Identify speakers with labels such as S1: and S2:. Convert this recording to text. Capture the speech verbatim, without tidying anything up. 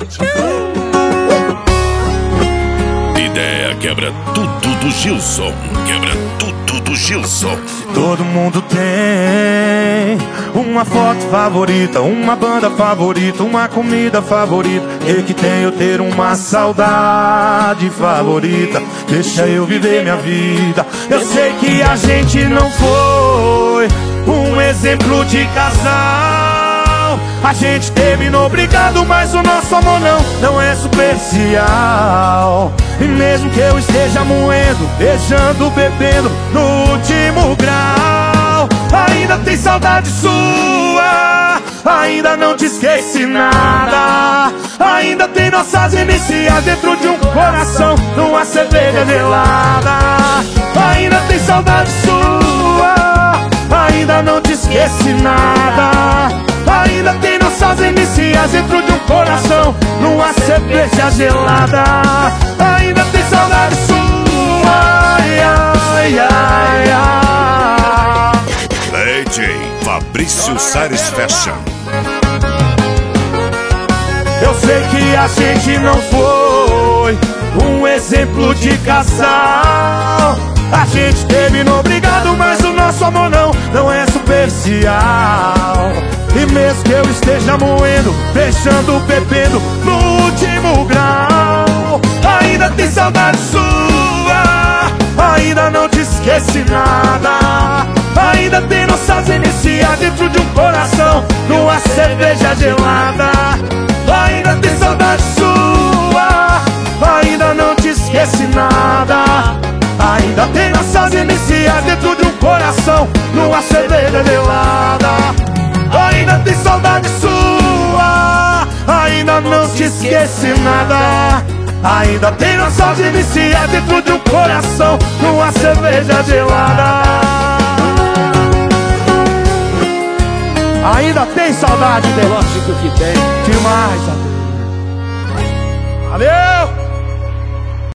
S1: Ideia quebra tudo do Gilson. Quebra tudo do Gilson.
S2: Todo mundo tem uma foto favorita, uma banda favorita, uma comida favorita. Eu que tenho ter uma saudade favorita. Deixa eu viver minha vida. Eu sei que a gente não foi um exemplo de casal. A gente terminou brigado, mas o nosso amor não, não é superficial. E mesmo que eu esteja moendo, beijando, bebendo no último grau, ainda tem saudade sua, ainda não te esqueci nada. Ainda tem nossas iniciais dentro de um coração, numa cerveja gelada. Ainda tem saudade sua, ainda não te esqueci nada. Ainda tem nossas iniciais dentro de um coração, numa cerveja gelada. Ainda tem saudade sua, ai, ai, ai, ai.
S1: D J Fabrício Sares Fashion.
S2: Eu sei que a gente não foi um exemplo de casal. A gente terminou brigado, mas o nosso amor não, não é superficial. E mesmo que eu esteja moendo, fechando, bebendo no último grau, ainda tem saudade sua, ainda não te esqueci nada. Ainda tem nossas iniciais dentro de um coração, numa cerveja gelada. Ainda tem saudade sua, ainda não te esqueci nada. Ainda tem nossas iniciais dentro de um coração, numa cerveja gelada. Ainda tem saudade sua, ainda não te esqueci nada. Ainda tem nossas iniciais dentro de um coração, numa cerveja gelada. Ainda tem saudade dele?
S3: Lógico que tem.